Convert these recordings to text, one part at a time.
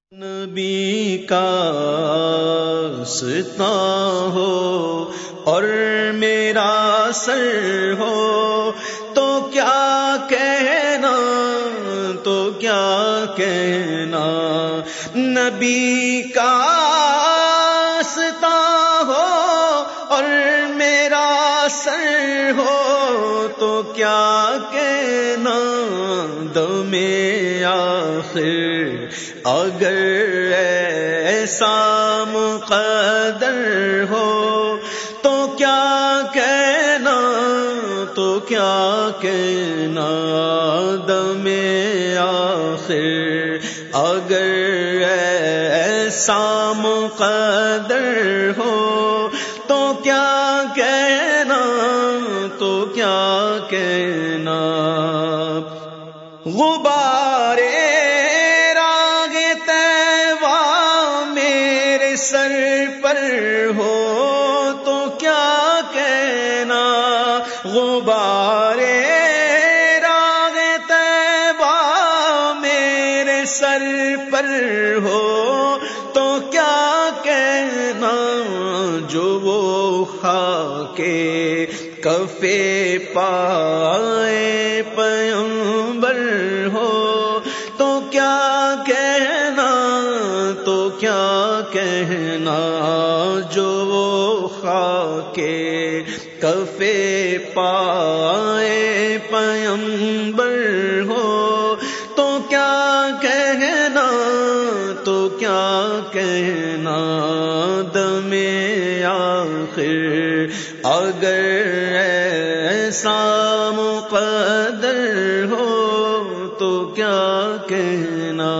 نبی کا ستا ہو اور میرا سر ہو تو کیا کہنا، تو کیا کہنا، نبی کا ستا ہو اور میرا سر ہو تو کیا کہنا، دم آخر اگر ایسا مقدر ہو تو کیا کہنا، تو کیا کہنا، دم آخر اگر ایسا مقدر ہو تو کیا کہنا، تو کیا کہنا، غبارے سر پر ہو تو کیا کہنا، غبارے راغ طیبہ میرے سر پر ہو تو کیا کہنا، جو وہ خاک کفے پائے پیغمبر ہو تو کیا کہنا، تو کیا کہنا، جو وہ خاک کفے پائے پیغمبر ہو تو کیا کہنا، تو کیا کہنا، دم آخر اگر ایسا مقدر ہو تو کیا کہنا،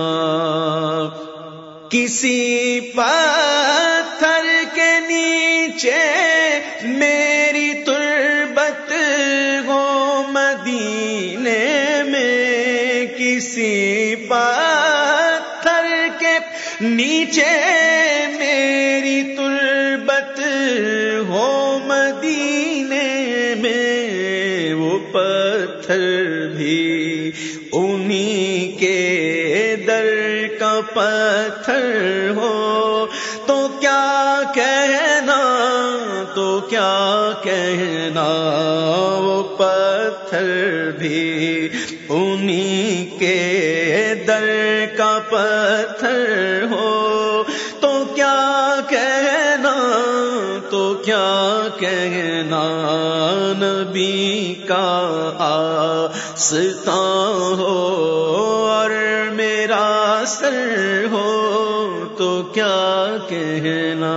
کسی پتھر کے نیچے میری تربت ہو مدینے میں، کسی پتھر کے نیچے میری تربت ہو مدینے میں، وہ پتھر بھی انہی کے در کا پتھر ہو تو کیا کہنا، تو کیا کہنا، وہ پتھر بھی انہی کے در کا پتھر ہو تو کیا کہنا، تو کیا کہنا، نبی کا آستہ ہو اور میرا سر ہو تو کیا کہنا،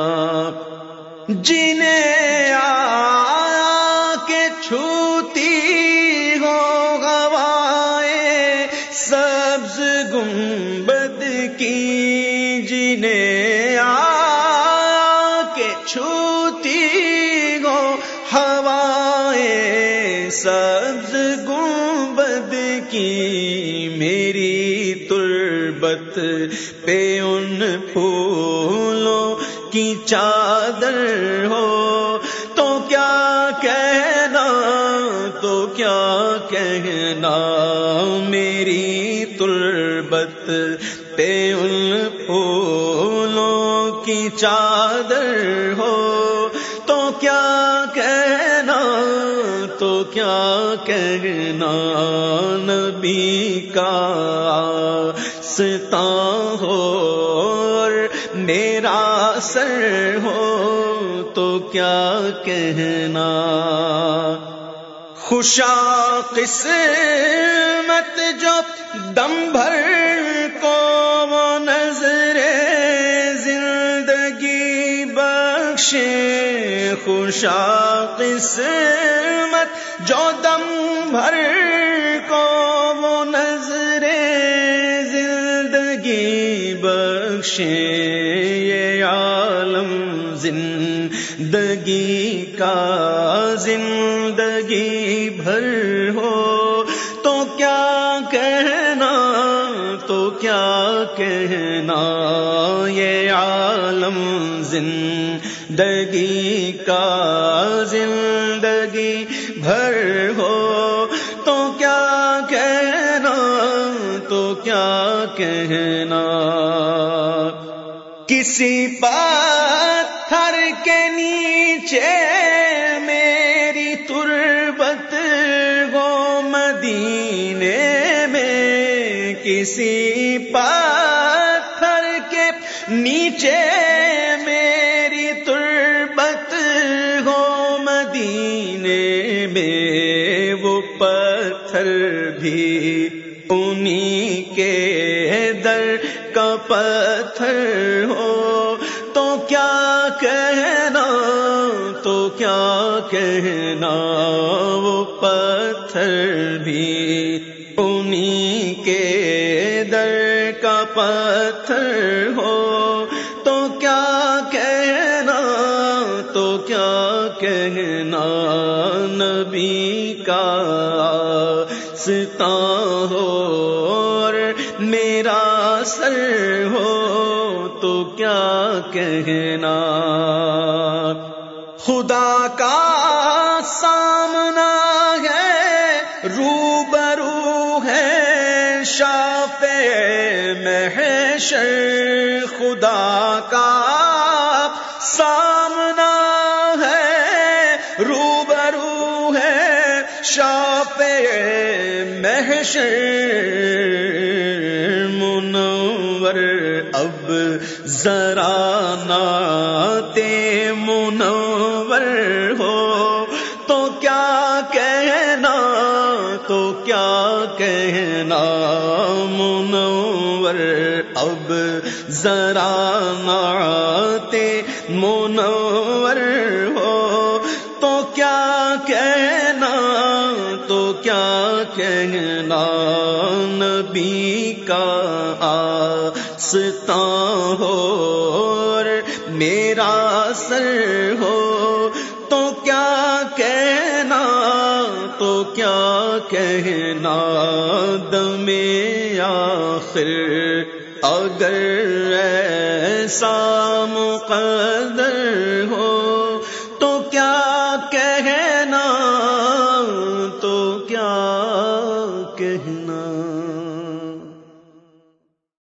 جنہیں آ کے چھوتی ہو ہوائے سبز گنبد کی، جنہیں آ کے چھوتی ہو ہوائے سبز گنبد کی، میری تربت پہ ان پھولوں کی چادر ہو تو کیا کہنا، تو کیا کہنا، میری تربت پہ ان پھولوں کی چادر ہو تو کیا کہنا، تو کیا کہنا، نبی کا آستہ ہو اور میرا سر ہو تو کیا کہنا، خوشا قسمت جو دم بھر کو وہ نظر زندگی بخشے، خوشا قسمت جو دم بھر کو وہ نظر زندگی بخشے، یہ عالم زندگی کا زندگی بھر ہو تو کیا کہنا، تو کیا کہنا، یہ عالم زندگی کا زندگی بھر ہو تو کیا کہنا، تو کیا کہنا. کسی پتھر کے نیچے میری تربت ہو مدینے میں. کسی پتھر کے نیچے میری تربت ہو مدینے میں. وہ پتھر بھی انہی کے در کا پتھر ہو تو کیا کہنا، تو کیا کہنا. وہ پتھر بھی انہی کے در کا پتھر ہو تو کیا کہنا، تو کیا کہنا. نبی کا آستاں ہو اور میرا سر ہو تو کیا کہنا. خدا کا سامنا ہے، روبرو ہے شافع محشر. خدا کا سامنا ہے، روبرو ہے شافع محشر. منور اب ذرا نعت منور ہو تو کیا کہنا، تو کیا کہنا. منور اب ذرا نعت منور ہو تو کیا کہنا، تو کیا کہنا. نبی کا آستاں ہو اور میرا سر ہو تو کیا کہنا، تو کیا کہنا. دم آخر اگر ایسا مقدر ہو